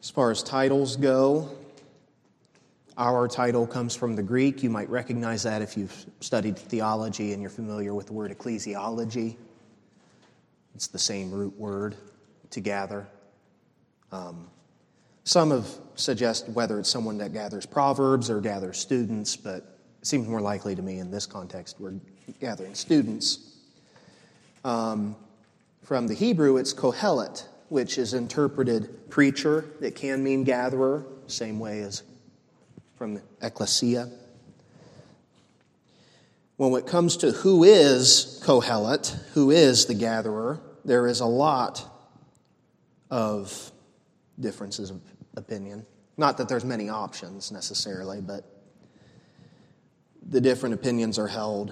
As far as titles go, our title comes from the Greek. You might recognize that if you've studied theology and you're familiar with the word ecclesiology. It's the same root word, to gather. Some have suggested whether it's someone that gathers proverbs or gathers students, but it seems more likely to me in this context we're gathering students. From the Hebrew, it's kohelet, which is interpreted preacher. It can mean gatherer, same way as from ecclesia. When it comes to who is kohelet, who is the gatherer, there is a lot of differences of opinion. Not that there's many options necessarily, but the different opinions are held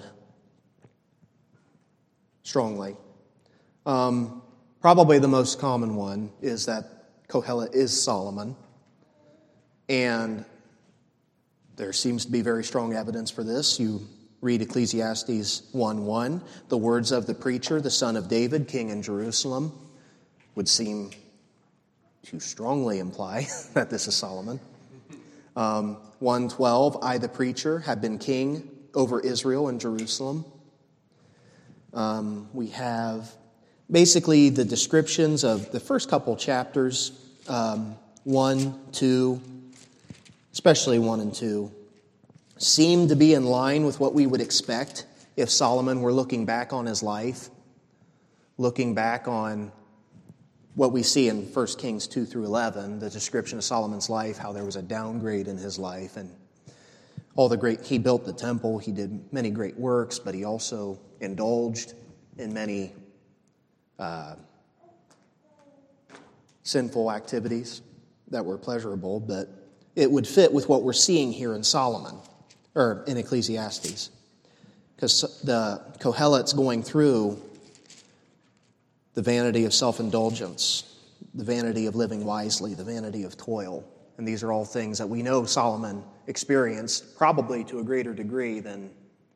strongly. Probably the most common one is that kohelet is Solomon, and there seems to be very strong evidence for this. You read Ecclesiastes 1:1, the words of the preacher, the son of David, king in Jerusalem, would seem to strongly imply that this is Solomon. 1:12, I, the preacher, have been king over Israel and Jerusalem. We have basically the descriptions of the first couple chapters, 1, 2, especially 1 and 2, seem to be in line with what we would expect if Solomon were looking back on his life, looking back on what we see in 1 Kings 2 through 11, the description of Solomon's life, how there was a downgrade in his life, and he built the temple, he did many great works, but he also indulged in many sinful activities that were pleasurable, but it would fit with what we're seeing here in Solomon, or in Ecclesiastes, because the Kohelet's going through the vanity of self-indulgence, the vanity of living wisely, the vanity of toil. And these are all things that we know Solomon experienced, probably to a greater degree than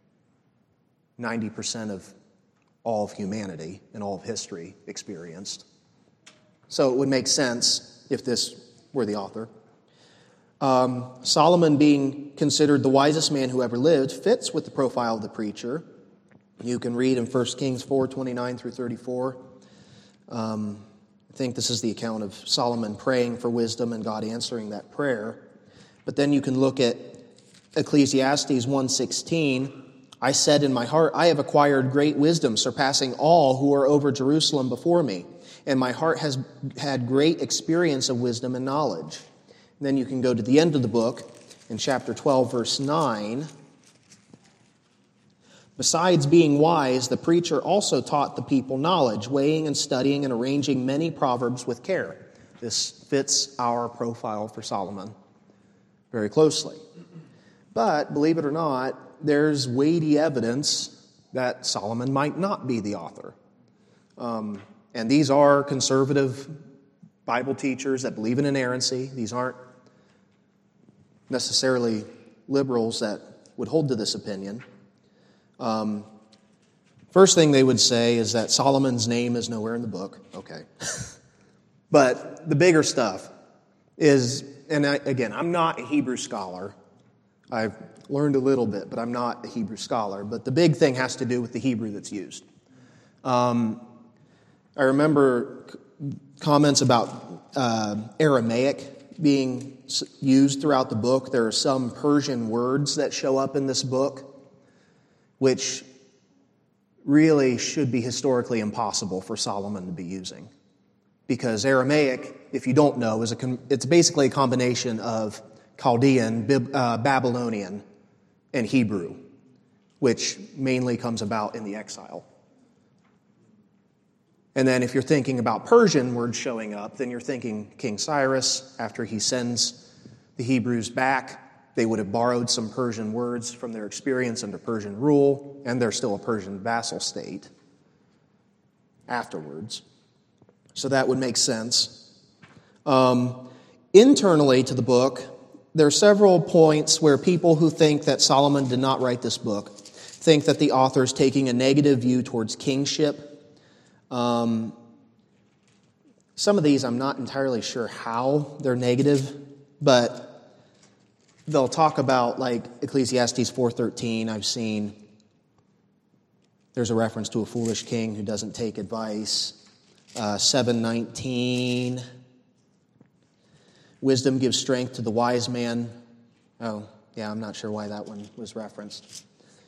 90% of all of humanity and all of history experienced. So it would make sense if this were the author. Solomon being considered the wisest man who ever lived fits with the profile of the preacher. You can read in 1 Kings 4:29 through 34. I think this is the account of Solomon praying for wisdom and God answering that prayer. But then you can look at Ecclesiastes 1:16. I said in my heart, I have acquired great wisdom, surpassing all who are over Jerusalem before me. And my heart has had great experience of wisdom and knowledge. And then you can go to the end of the book in chapter 12, verse 9. Besides being wise, the preacher also taught the people knowledge, weighing and studying and arranging many proverbs with care. This fits our profile for Solomon very closely. But, believe it or not, there's weighty evidence that Solomon might not be the author. And these are conservative Bible teachers that believe in inerrancy. These aren't necessarily liberals that would hold to this opinion. First thing they would say is that Solomon's name is nowhere in the book. Okay. But the bigger stuff is, and again, I'm not a Hebrew scholar. I've learned a little bit, but I'm not a Hebrew scholar. But the big thing has to do with the Hebrew that's used. I remember comments about Aramaic being used throughout the book. There are some Persian words that show up in this book, which really should be historically impossible for Solomon to be using. Because Aramaic, if you don't know, it's basically a combination of Chaldean, Babylonian, and Hebrew, which mainly comes about in the exile. And then if you're thinking about Persian words showing up, then you're thinking King Cyrus, after he sends the Hebrews back, they would have borrowed some Persian words from their experience under Persian rule, and they're still a Persian vassal state afterwards. So that would make sense. Internally to the book, there are several points where people who think that Solomon did not write this book think that the author is taking a negative view towards kingship. Some of these I'm not entirely sure how they're negative, but they'll talk about, like Ecclesiastes 4:13, I've seen there's a reference to a foolish king who doesn't take advice. 7:19, wisdom gives strength to the wise man. Oh, yeah, I'm not sure why that one was referenced.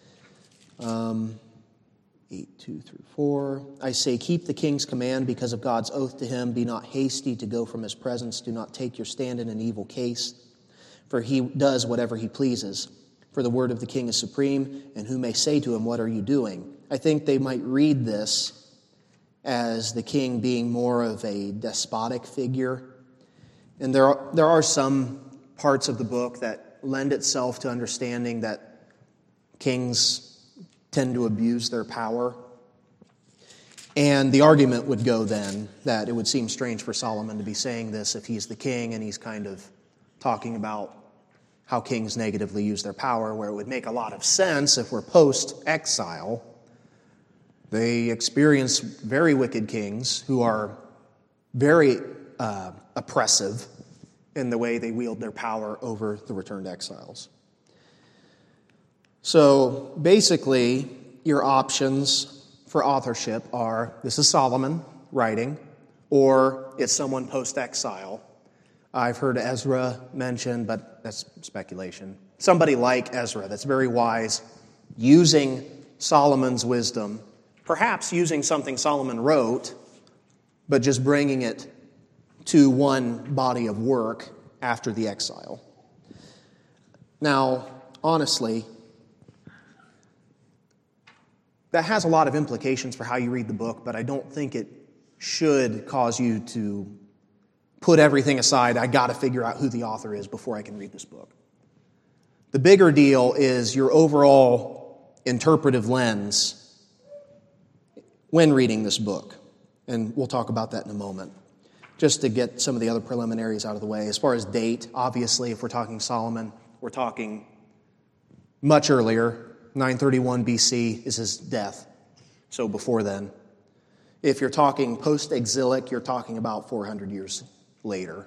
8:2-4. I say, keep the king's command because of God's oath to him. Be not hasty to go from his presence. Do not take your stand in an evil case, for he does whatever he pleases. For the word of the king is supreme, and who may say to him, what are you doing? I think they might read this as the king being more of a despotic figure. And there are some parts of the book that lend itself to understanding that kings tend to abuse their power. And the argument would go then that it would seem strange for Solomon to be saying this if he's the king and he's kind of talking about how kings negatively use their power, where it would make a lot of sense if we're post-exile. They experience very wicked kings who are very oppressive in the way they wield their power over the returned exiles. So basically, your options for authorship are, this is Solomon writing, or it's someone post-exile. I've heard Ezra mentioned, but that's speculation. Somebody like Ezra that's very wise, using Solomon's wisdom, perhaps using something Solomon wrote, but just bringing it to one body of work after the exile. Now, honestly, that has a lot of implications for how you read the book, but I don't think it should cause you to put everything aside. I got to figure out who the author is before I can read this book. The bigger deal is your overall interpretive lens when reading this book. And we'll talk about that in a moment. Just to get some of the other preliminaries out of the way. As far as date, obviously, if we're talking Solomon, we're talking much earlier. 931 BC is his death, so before then. If you're talking post-exilic, you're talking about 400 years later.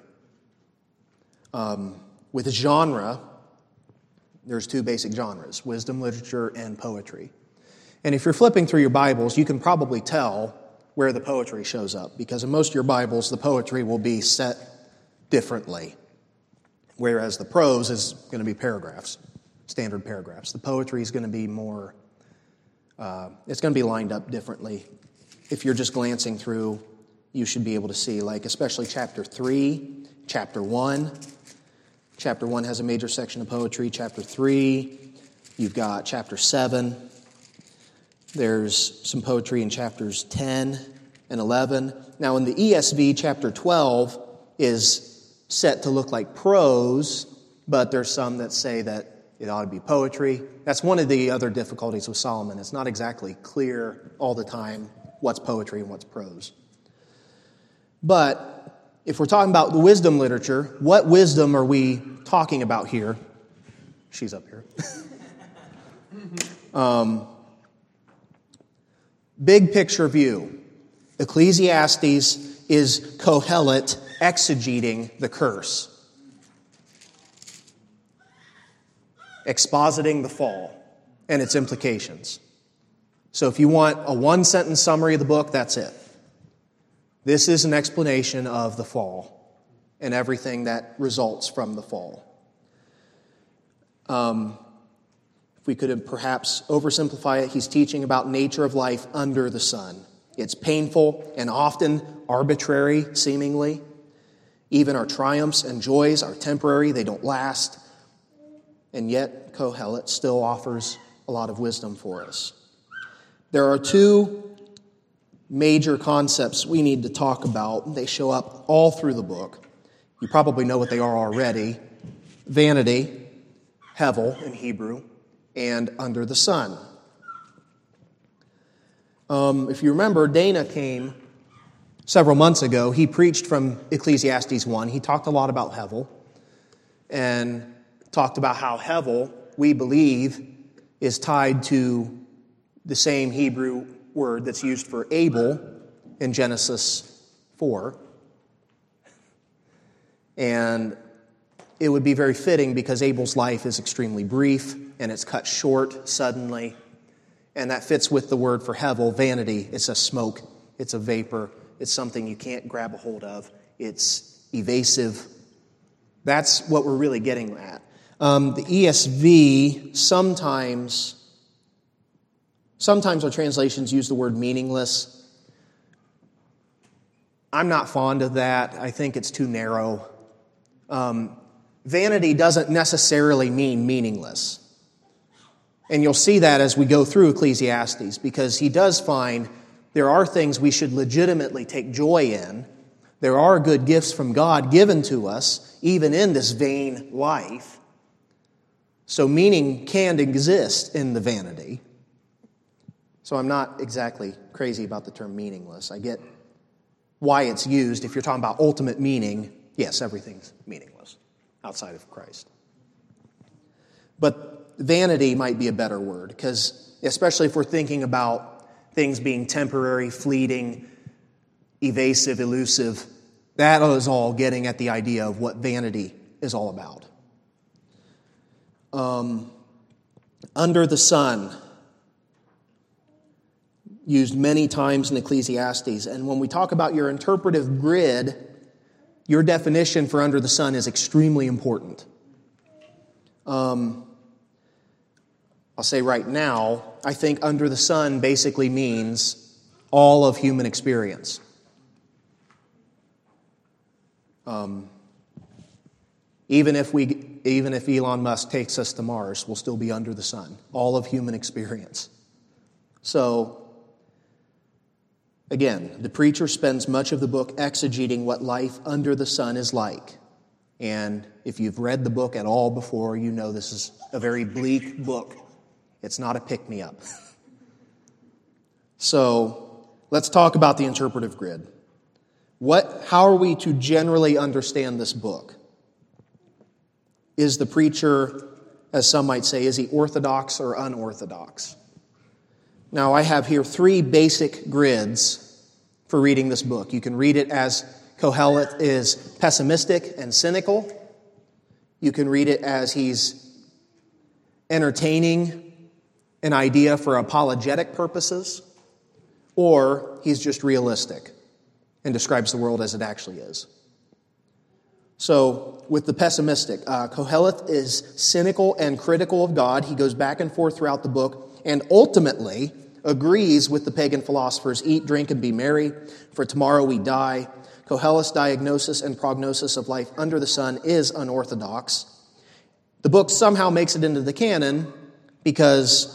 With genre, there's two basic genres, wisdom literature and poetry. And if you're flipping through your Bibles, you can probably tell where the poetry shows up, because in most of your Bibles, the poetry will be set differently, whereas the prose is going to be paragraphs. Standard paragraphs. The poetry is going to be more, it's going to be lined up differently. If you're just glancing through, you should be able to see, like especially chapter 3, chapter 1. Chapter 1 has a major section of poetry. Chapter 3, you've got chapter 7. There's some poetry in chapters 10 and 11. Now in the ESV, chapter 12 is set to look like prose, but there's some that say that it ought to be poetry. That's one of the other difficulties with Solomon. It's not exactly clear all the time what's poetry and what's prose. But if we're talking about the wisdom literature, what wisdom are we talking about here? She's up here. Big picture view. Ecclesiastes is Kohelet exegeting the curse. Expositing the fall and its implications. So if you want a one-sentence summary of the book, that's it. This is an explanation of the fall and everything that results from the fall. If we could perhaps oversimplify it, he's teaching about nature of life under the sun. It's painful and often arbitrary, seemingly. Even our triumphs and joys are temporary. They don't last. And yet, Kohelet still offers a lot of wisdom for us. There are two major concepts we need to talk about. They show up all through the book. You probably know what they are already. Vanity, Hevel in Hebrew, and under the sun. If you remember, Dana came several months ago. He preached from Ecclesiastes 1. He talked a lot about Hevel and talked about how Hevel, we believe, is tied to the same Hebrew word that's used for Abel in Genesis 4. And it would be very fitting because Abel's life is extremely brief and it's cut short suddenly. And that fits with the word for hevel, vanity. It's a smoke, it's a vapor, it's something you can't grab a hold of. It's evasive. That's what we're really getting at. The ESV, sometimes our translations use the word meaningless. I'm not fond of that. I think it's too narrow. Vanity doesn't necessarily mean meaningless. And you'll see that as we go through Ecclesiastes, because he does find there are things we should legitimately take joy in. There are good gifts from God given to us, even in this vain life. So meaning can exist in the vanity. So I'm not exactly crazy about the term meaningless. I get why it's used. If you're talking about ultimate meaning, yes, everything's meaningless outside of Christ. But vanity might be a better word, because especially if we're thinking about things being temporary, fleeting, evasive, elusive, that is all getting at the idea of what vanity is all about. Under the sun, used many times in Ecclesiastes. And when we talk about your interpretive grid, your definition for under the sun is extremely important. I'll say right now, I think under the sun basically means all of human experience. Even if Elon Musk takes us to Mars, we'll still be under the sun. All of human experience. So, again, the preacher spends much of the book exegeting what life under the sun is like. And if you've read the book at all before, you know this is a very bleak book. It's not a pick-me-up. So, let's talk about the interpretive grid. How are we to generally understand this book? Is the preacher, as some might say, is he orthodox or unorthodox? Now, I have here 3 basic grids for reading this book. You can read it as Koheleth is pessimistic and cynical. You can read it as he's entertaining an idea for apologetic purposes, or he's just realistic and describes the world as it actually is. So, with the pessimistic, Koheleth is cynical and critical of God. He goes back and forth throughout the book and ultimately agrees with the pagan philosophers, eat, drink, and be merry, for tomorrow we die. Koheleth's diagnosis and prognosis of life under the sun is unorthodox. The book somehow makes it into the canon because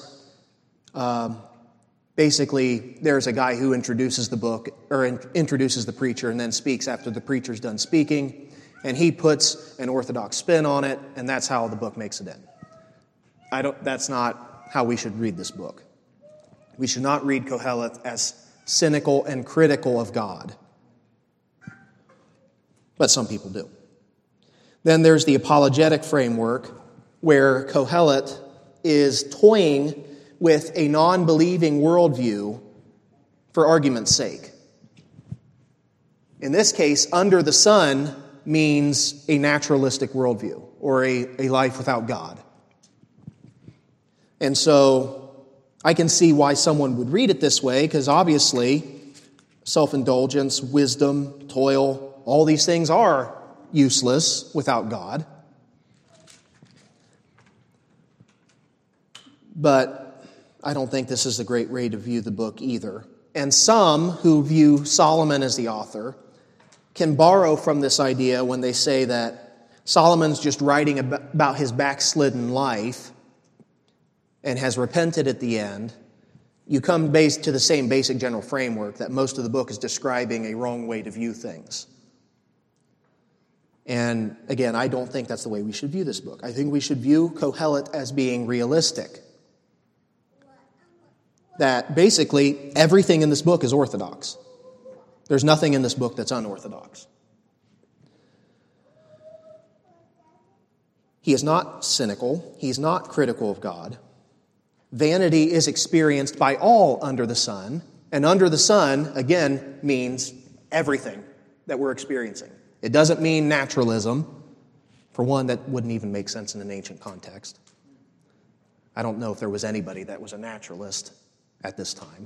basically there's a guy who introduces the book, or introduces the preacher, and then speaks after the preacher's done speaking. And he puts an orthodox spin on it, and that's how the book makes it in. That's not how we should read this book. We should not read Koheleth as cynical and critical of God. But some people do. Then there's the apologetic framework, where Koheleth is toying with a non-believing worldview for argument's sake. In this case, under the sun means a naturalistic worldview, or a life without God. And so I can see why someone would read it this way, because obviously self-indulgence, wisdom, toil, all these things are useless without God. But I don't think this is a great way to view the book either. And some who view Solomon as the author can borrow from this idea when they say that Solomon's just writing about his backslidden life and has repented at the end. You come to the same basic general framework that most of the book is describing a wrong way to view things. And again, I don't think that's the way we should view this book. I think we should view Koheleth as being realistic. That basically everything in this book is orthodox. There's nothing in this book that's unorthodox. He is not cynical. He is not critical of God. Vanity is experienced by all under the sun. And under the sun, again, means everything that we're experiencing. It doesn't mean naturalism. For one, that wouldn't even make sense in an ancient context. I don't know if there was anybody that was a naturalist at this time.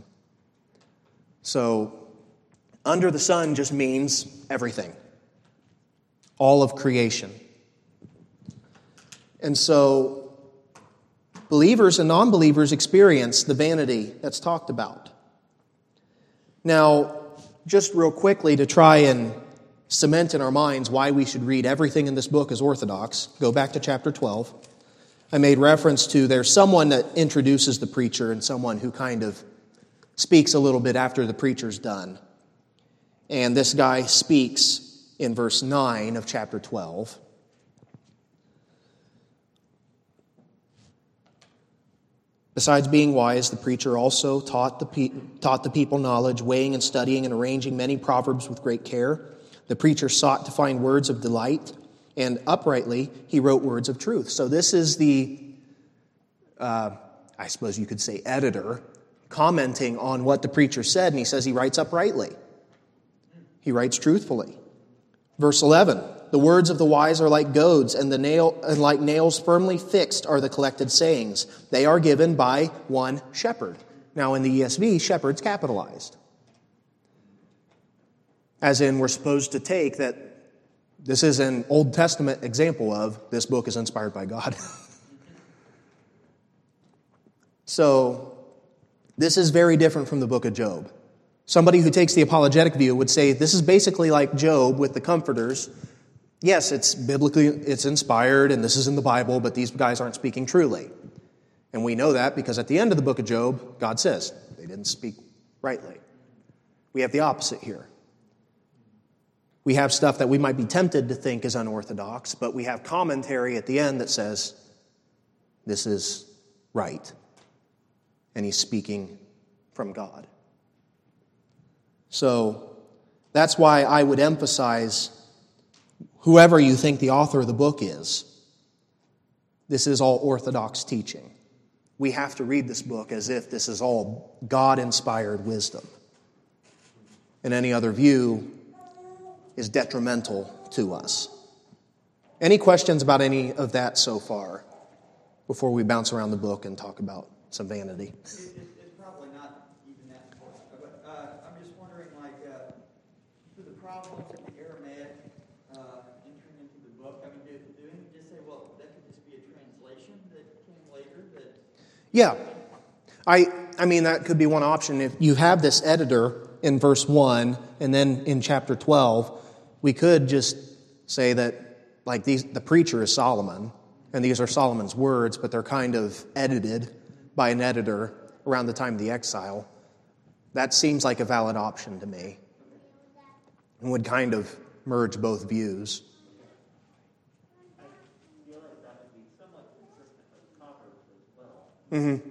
So, under the sun just means everything. All of creation. And so, believers and non-believers experience the vanity that's talked about. Now, just real quickly to try and cement in our minds why we should read everything in this book as orthodox, go back to chapter 12. I made reference to there's someone that introduces the preacher and someone who kind of speaks a little bit after the preacher's done. And this guy speaks in verse 9 of chapter 12. Besides being wise, the preacher also taught the people knowledge, weighing and studying and arranging many proverbs with great care. The preacher sought to find words of delight, and uprightly he wrote words of truth. So this is the, I suppose you could say, editor, commenting on what the preacher said, and he says he writes uprightly. He writes truthfully. Verse 11, the words of the wise are like goads, and like nails firmly fixed are the collected sayings. They are given by one shepherd. Now in the ESV, shepherd's capitalized. As in, we're supposed to take that this is an Old Testament example of this book is inspired by God. So, this is very different from the book of Job. Somebody who takes the apologetic view would say this is basically like Job with the comforters. Yes, it's biblically, it's inspired, and this is in the Bible, but these guys aren't speaking truly. And we know that because at the end of the book of Job, God says they didn't speak rightly. We have the opposite here. We have stuff that we might be tempted to think is unorthodox, but we have commentary at the end that says this is right. And he's speaking from God. So that's why I would emphasize whoever you think the author of the book is, this is all orthodox teaching. We have to read this book as if this is all God-inspired wisdom. And any other view is detrimental to us. Any questions about any of that so far before we bounce around the book and talk about some vanity? It's probably not even that important, but I'm just wondering, like, through the problems of the Aramaic entering into the book, I mean, do we just say, well, that could just be a translation that came later? Yeah. I mean, that could be one option. If you have this editor in verse 1, and then in chapter 12, we could just say that, like, the preacher is Solomon, and these are Solomon's words, but they're kind of edited by an editor around the time of the exile. That seems like a valid option to me, and would kind of merge both views. I feel like that would be somewhat consistent with Proverbs as well. Mm-hmm.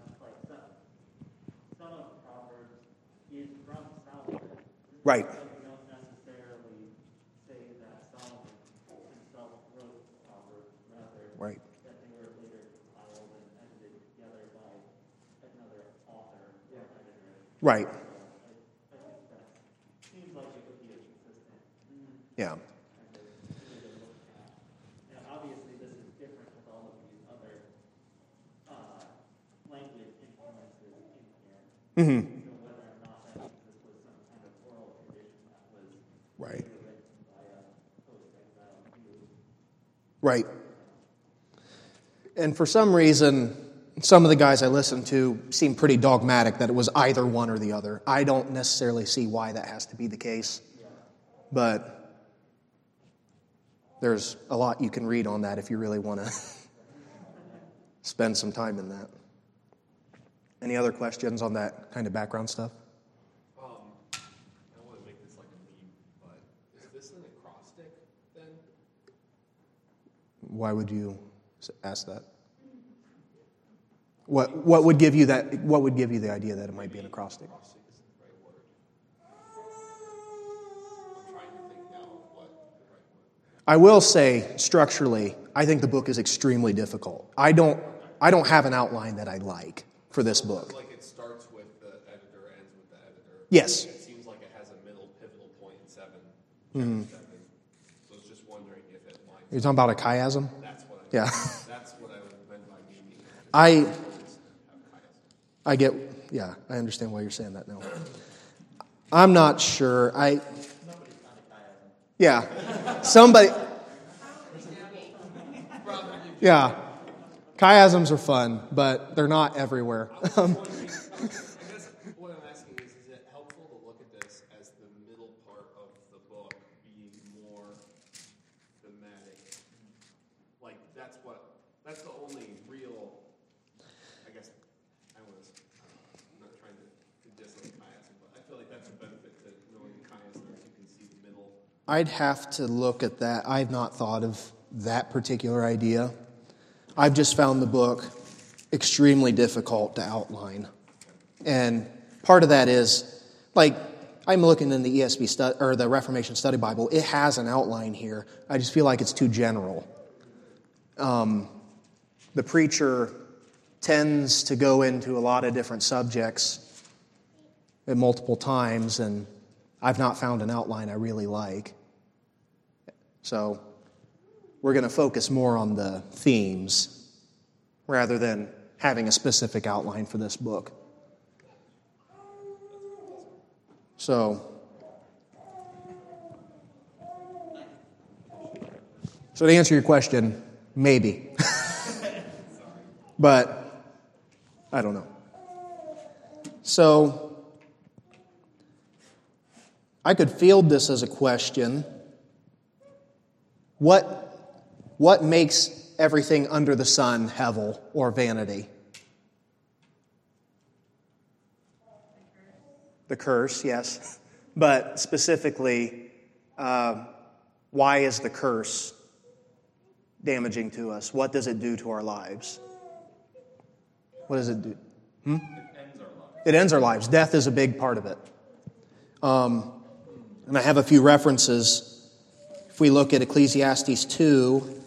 Some of Proverbs is from Solomon. Right. So we don't necessarily say that Solomon himself wrote Proverbs, rather Right. that they were later compiled and edited together by another author or editor. Right. I think that seems like it would be a consistent Yeah. kind of way to look at. Now, obviously, this is different with all of these other language influences in here. Mm-hmm. So whether or not that means this was some kind of oral tradition that was Right. written by a post-exile Jew. Right. And for some reason, some of the guys I listened to seem pretty dogmatic that it was either one or the other. I don't necessarily see why that has to be the case. But there's a lot you can read on that if you really want to spend some time in that. Any other questions on that kind of background stuff? I don't want to make this like a meme, but is this an acrostic then? Why would you ask that? What would give you that? What would give you the idea that it might be an acrostic? Acrostic is the right word. I'm trying to think now of what the right word. I will say, structurally, I think the book is extremely difficult. I don't have an outline that I like for this book. Like it starts with the editor, ends with the editor. Yes. It seems like it has a middle pivotal point in 7. Chapter 7. You're talking about a chiasm? That's what I Yeah. That's what I meant by meaning. I get, yeah, I understand why you're saying that now. I'm not sure. Yeah, somebody, yeah, chiasms are fun, but they're not everywhere. I guess what I'm asking is it helpful to look at this as the middle part of the book being more thematic? Like, that's the only real, I guess, I'm not trying to diss on chiasm, but I feel like that's a benefit to knowing chiasm, you can see the middle. I'd have to look at that. I've not thought of that particular idea. I've just found the book extremely difficult to outline. And part of that is, like, I'm looking in the ESV or the Reformation Study Bible. It has an outline here. I just feel like it's too general. The preacher tends to go into a lot of different subjects at multiple times, and I've not found an outline I really like. So we're going to focus more on the themes rather than having a specific outline for this book. So to answer your question, maybe. But I don't know. So I could field this as a question. What makes everything under the sun hevel or vanity? The curse, yes. But specifically, why is the curse damaging to us? What does it do to our lives? What does it do? It ends our lives. It ends our lives. Death is a big part of it. And I have a few references. If we look at Ecclesiastes 2,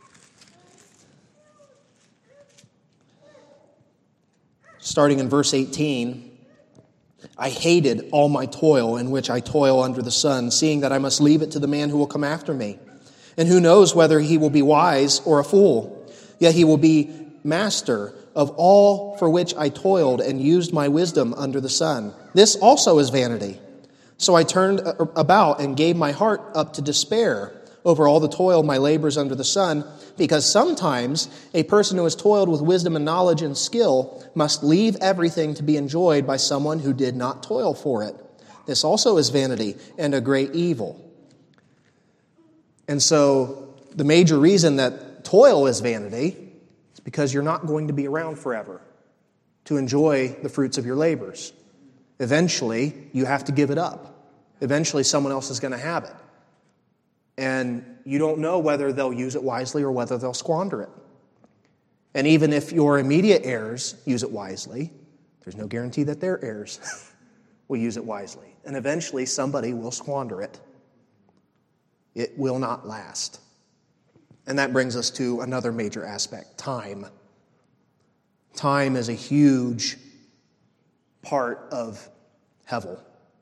starting in verse 18, I hated all my toil in which I toil under the sun, seeing that I must leave it to the man who will come after me. And who knows whether he will be wise or a fool? Yet he will be master of all for which I toiled and used my wisdom under the sun. This also is vanity. So I turned about and gave my heart up to despair over all the toil of my labors under the sun, because sometimes a person who has toiled with wisdom and knowledge and skill must leave everything to be enjoyed by someone who did not toil for it. This also is vanity and a great evil. And so the major reason that toil is vanity is because you're not going to be around forever to enjoy the fruits of your labors. Eventually, you have to give it up. Eventually, someone else is going to have it. And you don't know whether they'll use it wisely or whether they'll squander it. And even if your immediate heirs use it wisely, there's no guarantee that their heirs will use it wisely. And eventually, somebody will squander it. It will not last. And that brings us to another major aspect, time. Time is a huge part of hevel.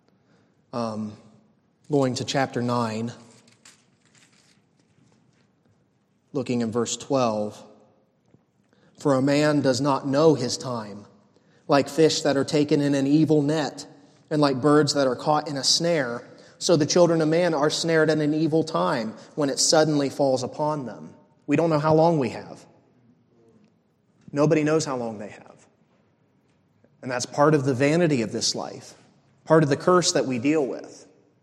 Going to chapter 9, looking in verse 12. For a man does not know his time, like fish that are taken in an evil net, and like birds that are caught in a snare. So the children of man are snared at an evil time when it suddenly falls upon them. We don't know how long we have. Nobody knows how long they have. And that's part of the vanity of this life, part of the curse that we deal with.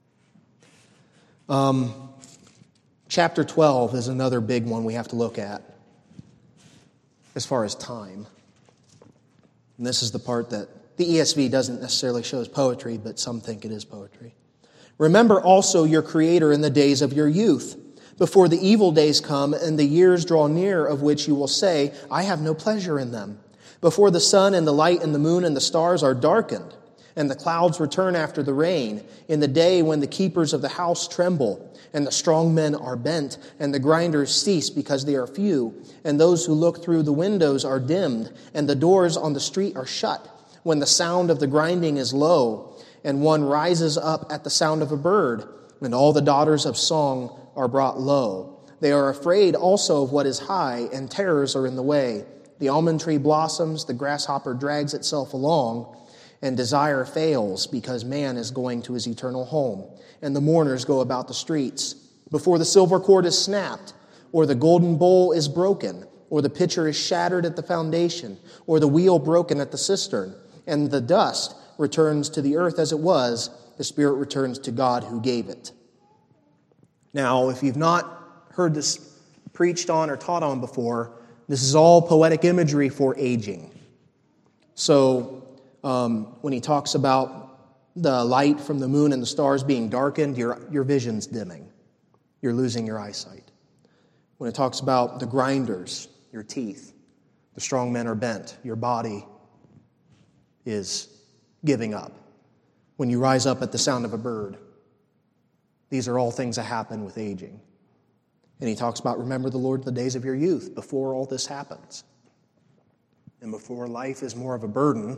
Chapter 12 is another big one we have to look at as far as time. And this is the part that the ESV doesn't necessarily show as poetry, but some think it is poetry. Remember also your Creator in the days of your youth, before the evil days come and the years draw near of which you will say, I have no pleasure in them. Before the sun and the light and the moon and the stars are darkened, and the clouds return after the rain, in the day when the keepers of the house tremble, and the strong men are bent, and the grinders cease because they are few, and those who look through the windows are dimmed, and the doors on the street are shut, when the sound of the grinding is low, and one rises up at the sound of a bird, and all the daughters of song are brought low. They are afraid also of what is high, and terrors are in the way. The almond tree blossoms, the grasshopper drags itself along, and desire fails because man is going to his eternal home, and the mourners go about the streets. Before the silver cord is snapped, or the golden bowl is broken, or the pitcher is shattered at the foundation, or the wheel broken at the cistern, and the dust returns to the earth as it was, the spirit returns to God who gave it. Now, if you've not heard this preached on or taught on before, this is all poetic imagery for aging. So, when he talks about the light from the moon and the stars being darkened, your vision's dimming. You're losing your eyesight. When it talks about the grinders, your teeth, the strong men are bent, your body is giving up. When you rise up at the sound of a bird, these are all things that happen with aging. And he talks about, remember the Lord the days of your youth, before all this happens. And before life is more of a burden,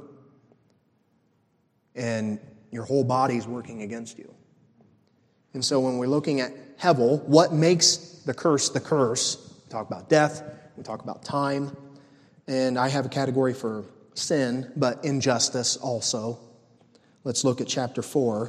and your whole body's working against you. And so when we're looking at Hevel, what makes the curse the curse? We talk about death, we talk about time, and I have a category for sin, but injustice also. Let's look at chapter 4.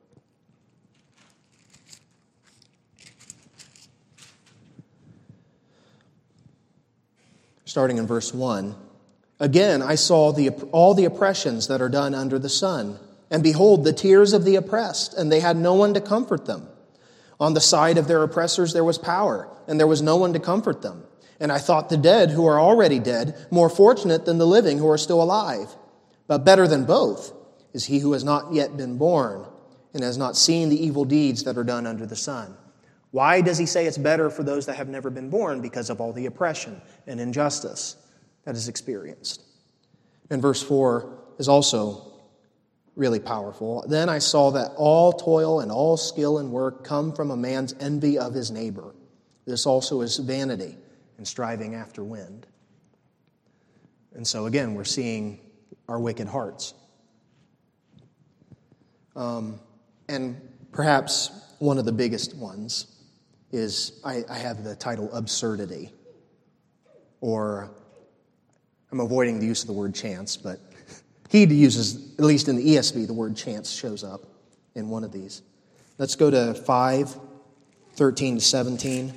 Starting in verse 1. Again, I saw all the oppressions that are done under the sun. And behold, the tears of the oppressed, and they had no one to comfort them. On the side of their oppressors there was power, and there was no one to comfort them. And I thought the dead who are already dead more fortunate than the living who are still alive. But better than both is he who has not yet been born and has not seen the evil deeds that are done under the sun. Why does he say it's better for those that have never been born? Because of all the oppression and injustice that is experienced. And verse 4 is also really powerful. Then I saw that all toil and all skill and work come from a man's envy of his neighbor. This also is vanity and striving after wind. And so again, we're seeing our wicked hearts. And perhaps one of the biggest ones is, I have the title absurdity. Or, I'm avoiding the use of the word chance, but he uses, at least in the ESV, the word chance shows up in one of these. Let's go to 5:13-17.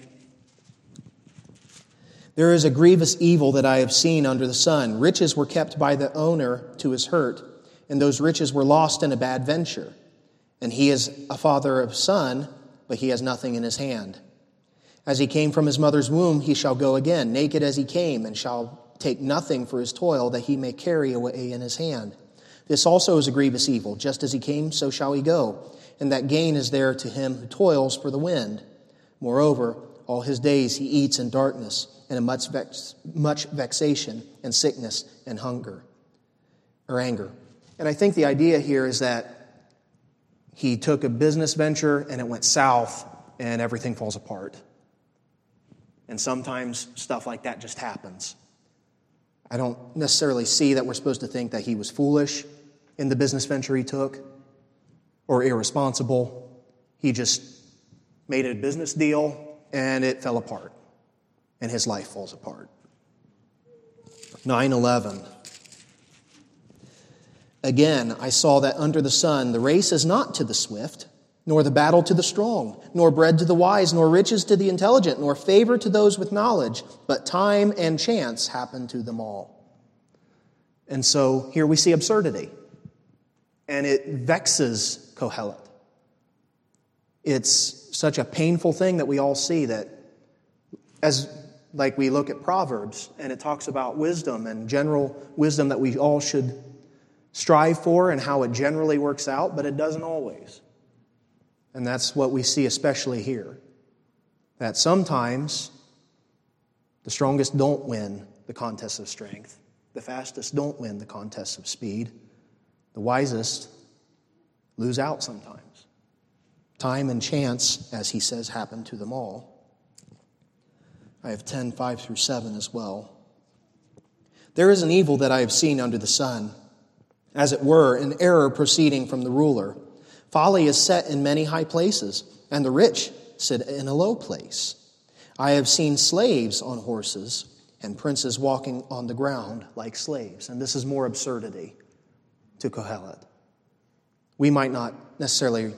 There is a grievous evil that I have seen under the sun. Riches were kept by the owner to his hurt, and those riches were lost in a bad venture. And he is a father of son, but he has nothing in his hand. As he came from his mother's womb, he shall go again, naked as he came, and shall take nothing for his toil that he may carry away in his hand. This also is a grievous evil. Just as he came, so shall he go. And that gain is there to him who toils for the wind. Moreover, all his days he eats in darkness, and in much vexation and sickness and hunger, or anger. And I think the idea here is that he took a business venture and it went south and everything falls apart. And sometimes stuff like that just happens. I don't necessarily see that we're supposed to think that he was foolish in the business venture he took or irresponsible. He just made a business deal and it fell apart and his life falls apart. 9:11. Again, I saw that under the sun the race is not to the swift, nor the battle to the strong, nor bread to the wise, nor riches to the intelligent, nor favor to those with knowledge, but time and chance happen to them all. And so here we see absurdity, and it vexes Kohelet. It's such a painful thing that we all see that as like we look at Proverbs, and it talks about wisdom and general wisdom that we all should strive for and how it generally works out, but it doesn't always. And that's what we see especially here. That sometimes the strongest don't win the contest of strength. The fastest don't win the contest of speed. The wisest lose out sometimes. Time and chance, as he says, happen to them all. I have 10:5-7 as well. There is an evil that I have seen under the sun, as it were, an error proceeding from the ruler. Folly is set in many high places, and the rich sit in a low place. I have seen slaves on horses and princes walking on the ground like slaves. And this is more absurdity to Kohelet. We might not necessarily,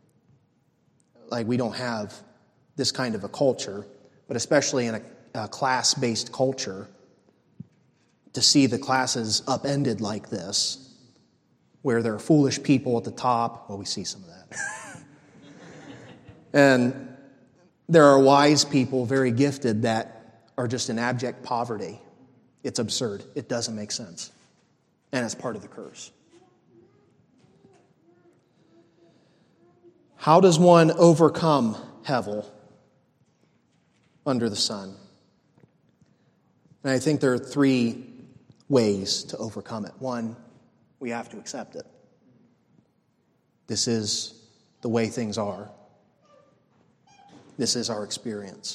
we don't have this kind of a culture, but especially in a class-based culture, to see the classes upended like this, where there are foolish people at the top. Well, we see some of that. And there are wise people, very gifted, that are just in abject poverty. It's absurd. It doesn't make sense. And it's part of the curse. How does one overcome Hevel under the sun? And I think there are 3 ways to overcome it. 1, we have to accept it. This is the way things are. This is our experience.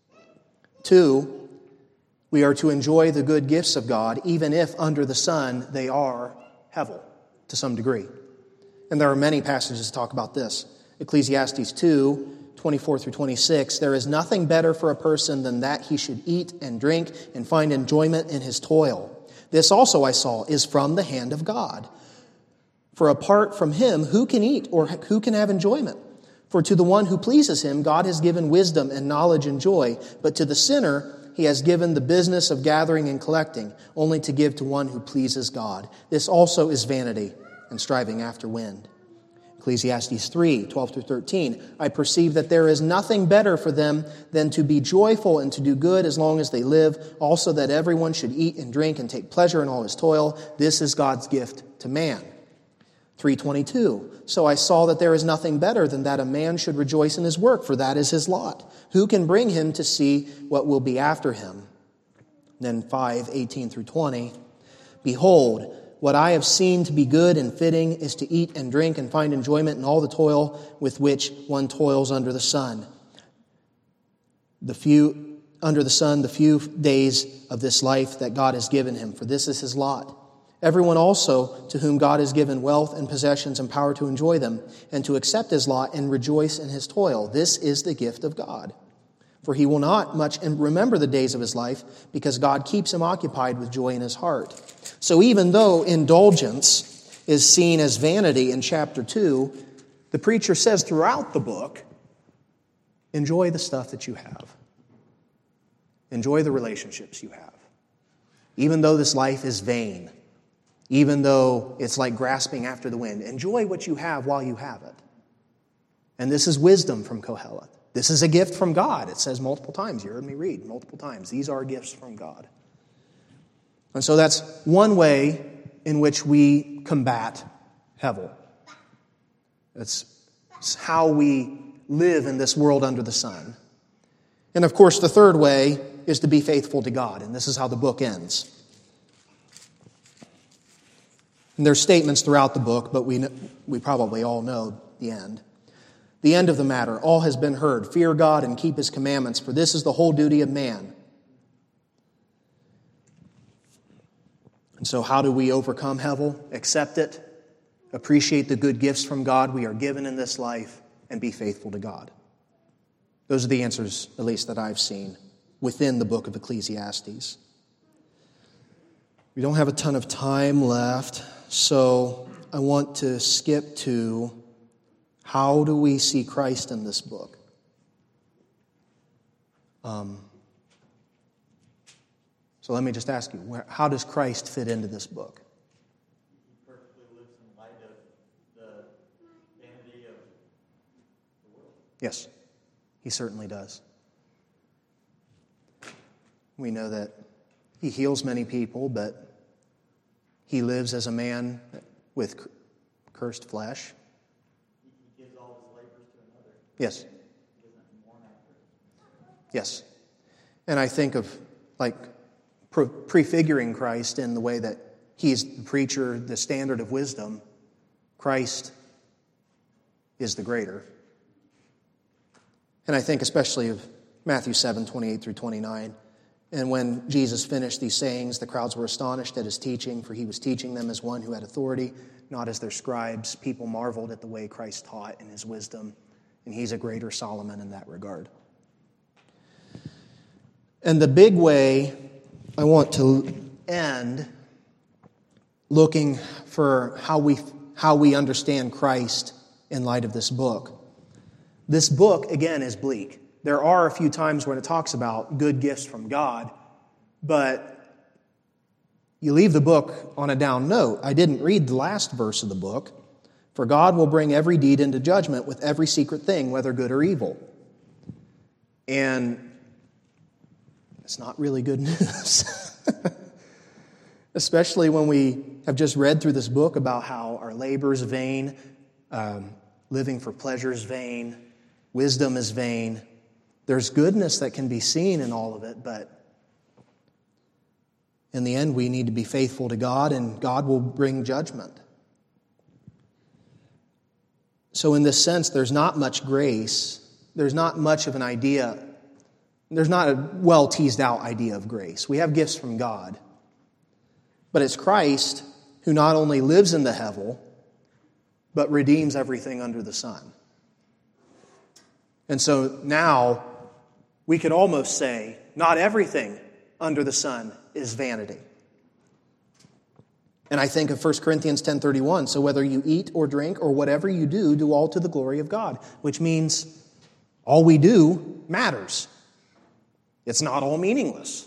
2, we are to enjoy the good gifts of God, even if under the sun they are Hevel to some degree. And there are many passages that talk about this. Ecclesiastes 2, 24 through 26, there is nothing better for a person than that he should eat and drink and find enjoyment in his toil. This also I saw is from the hand of God. For apart from him, who can eat or who can have enjoyment? For to the one who pleases him, God has given wisdom and knowledge and joy. But to the sinner, he has given the business of gathering and collecting, only to give to one who pleases God. This also is vanity and striving after wind. Ecclesiastes 3, 12 through 13, I perceive that there is nothing better for them than to be joyful and to do good as long as they live. Also that everyone should eat and drink and take pleasure in all his toil. This is God's gift to man. 3:22, so I saw that there is nothing better than that a man should rejoice in his work, for that is his lot. Who can bring him to see what will be after him? Then 5:18 through 20, behold, what I have seen to be good and fitting is to eat and drink and find enjoyment in all the toil with which one toils under the sun. The few days of this life that God has given him, for this is his lot. Everyone also to whom God has given wealth and possessions and power to enjoy them, and to accept his lot and rejoice in his toil. This is the gift of God. For he will not much remember the days of his life, because God keeps him occupied with joy in his heart. So even though indulgence is seen as vanity in chapter 2, the preacher says throughout the book, enjoy the stuff that you have. Enjoy the relationships you have. Even though this life is vain, even though it's like grasping after the wind, enjoy what you have while you have it. And this is wisdom from Kohelet. This is a gift from God. It says multiple times. You heard me read multiple times. These are gifts from God. And so that's one way in which we combat Hevel. It's how we live in this world under the sun. And of course, the third way is to be faithful to God. And this is how the book ends. And there's statements throughout the book, but we probably all know the end. The end of the matter, all has been heard. Fear God and keep his commandments, for this is the whole duty of man. And so how do we overcome Hevel? Accept it, appreciate the good gifts from God we are given in this life, and be faithful to God. Those are the answers, at least that I've seen, within the book of Ecclesiastes. We don't have a ton of time left, so I want to skip to how do we see Christ in this book? So let me just ask you, how does Christ fit into this book? He perfectly lives in light of the vanity of the world. Yes, he certainly does. We know that he heals many people, but he lives as a man with cursed flesh. He gives all his labors to another. Yes. He doesn't mourn after it. Yes. And I think of prefiguring Christ in the way that he's the preacher, the standard of wisdom. Christ is the greater. And I think especially of Matthew 7, 28 through 29. And when Jesus finished these sayings, the crowds were astonished at his teaching, for he was teaching them as one who had authority, not as their scribes. People marveled at the way Christ taught and his wisdom, and he's a greater Solomon in that regard. And the big way I want to end looking for how we understand Christ in light of this book. This book, again, is bleak. There are a few times when it talks about good gifts from God, but you leave the book on a down note. I didn't read the last verse of the book. For God will bring every deed into judgment with every secret thing, whether good or evil. And it's not really good news. Especially when we have just read through this book about how our labor is vain, living for pleasure is vain, wisdom is vain. There's goodness that can be seen in all of it, but in the end we need to be faithful to God, and God will bring judgment. So in this sense, there's not much grace. There's not much of an idea. There's not a well-teased out idea of grace. We have gifts from God. But it's Christ who not only lives in the hevel, but redeems everything under the sun. And so now we could almost say, not everything under the sun is vanity. And I think of 1 Corinthians 10:31, so whether you eat or drink or whatever you do, do all to the glory of God, which means all we do matters. It's not all meaningless.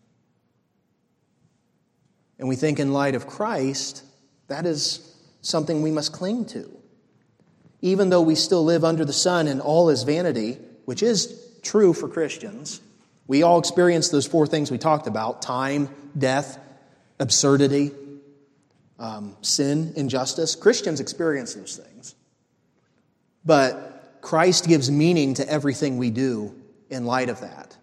And we think in light of Christ, that is something we must cling to. Even though we still live under the sun and all is vanity, which is true for Christians, we all experience those four things we talked about: time, death, absurdity, sin, injustice. Christians experience those things. But Christ gives meaning to everything we do in light of that.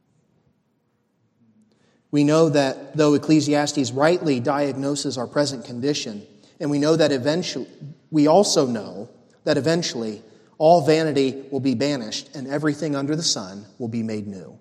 We know that though Ecclesiastes rightly diagnoses our present condition, and we also know that eventually all vanity will be banished and everything under the sun will be made new.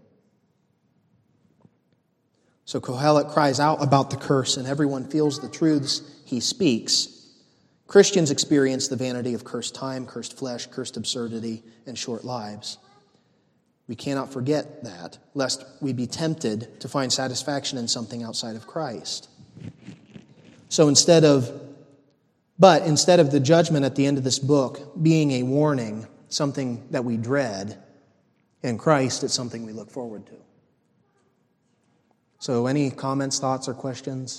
So Kohelet cries out about the curse, and everyone feels the truths he speaks. Christians experience the vanity of cursed time, cursed flesh, cursed absurdity, and short lives. We cannot forget that, lest we be tempted to find satisfaction in something outside of Christ. So instead of the judgment at the end of this book being a warning, something that we dread, in Christ it's something we look forward to. So any comments, thoughts, or questions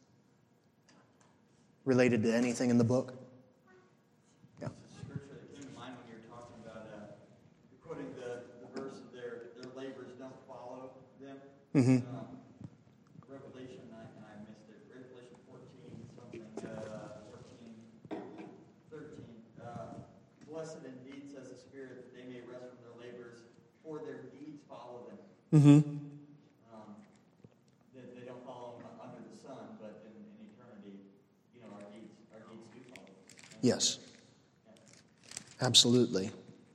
related to anything in the book? Yeah. Scripture that came to mind when you were talking about quoting the verse of their labors don't follow them. Mm-hmm. Revelation, and I missed it. Revelation 14, 13. Blessed indeed, says the Spirit, that they may rest from their labors, for their deeds follow them. Mm-hmm. They don't follow them under the sun, but in eternity, our deeds do follow them. Yes. Absolutely.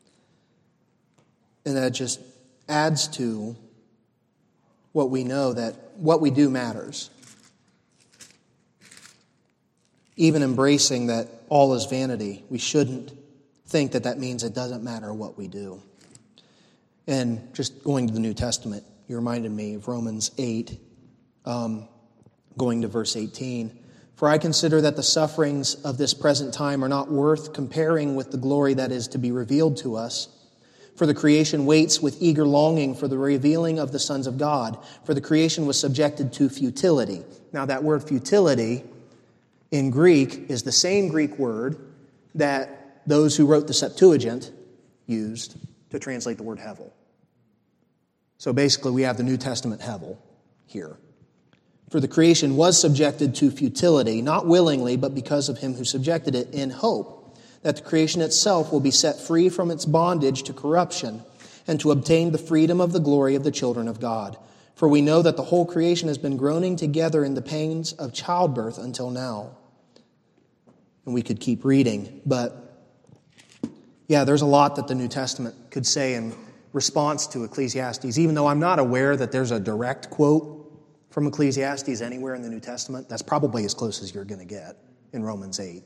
And that just adds to what we know, that what we do matters. Even embracing that all is vanity, we shouldn't think that means it doesn't matter what we do. And just going to the New Testament, you reminded me of Romans 8, going to verse 18. For I consider that the sufferings of this present time are not worth comparing with the glory that is to be revealed to us. For the creation waits with eager longing for the revealing of the sons of God. For the creation was subjected to futility. Now that word futility in Greek is the same Greek word that those who wrote the Septuagint used to translate the word hevel. So basically we have the New Testament hevel here. For the creation was subjected to futility, not willingly, but because of him who subjected it, in hope that the creation itself will be set free from its bondage to corruption and to obtain the freedom of the glory of the children of God. For we know that the whole creation has been groaning together in the pains of childbirth until now. And we could keep reading, but yeah, there's a lot that the New Testament could say in response to Ecclesiastes, even though I'm not aware that there's a direct quote from Ecclesiastes anywhere in the New Testament. That's probably as close as you're going to get in Romans 8.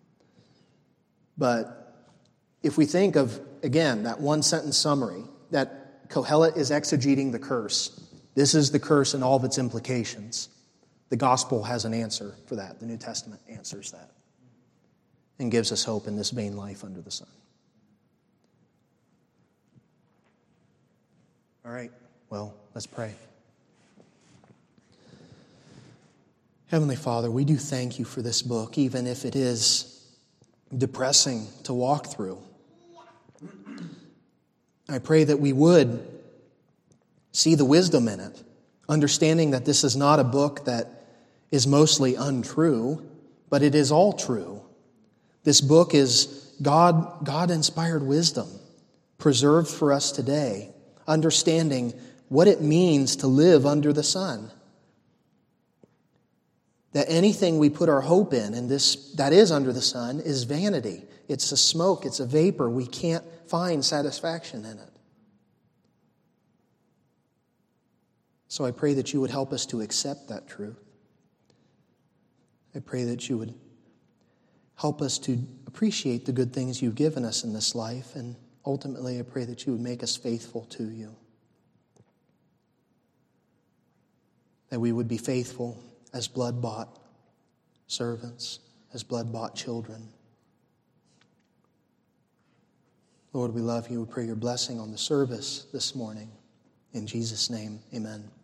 But if we think of, again, that one-sentence summary, that Kohelet is exegeting the curse, This is the curse and all of its implications. The gospel has an answer for that. The New Testament answers that and gives us hope in this vain life under the sun. All right, well, let's pray. Heavenly Father, we do thank you for this book, even if it is depressing to walk through. I pray that we would see the wisdom in it, understanding that this is not a book that is mostly untrue, but it is all true. This book is God-inspired wisdom, preserved for us today, understanding what it means to live under the sun. That anything we put our hope in, and this that is under the sun, is vanity. It's a smoke, it's a vapor. We can't find satisfaction in it. So I pray that you would help us to accept that truth. I pray that you would help us to appreciate the good things you've given us in this life, and ultimately I pray that you would make us faithful to you. That we would be faithful as blood-bought servants, as blood-bought children. Lord, we love you. We pray your blessing on the service this morning. In Jesus' name, amen.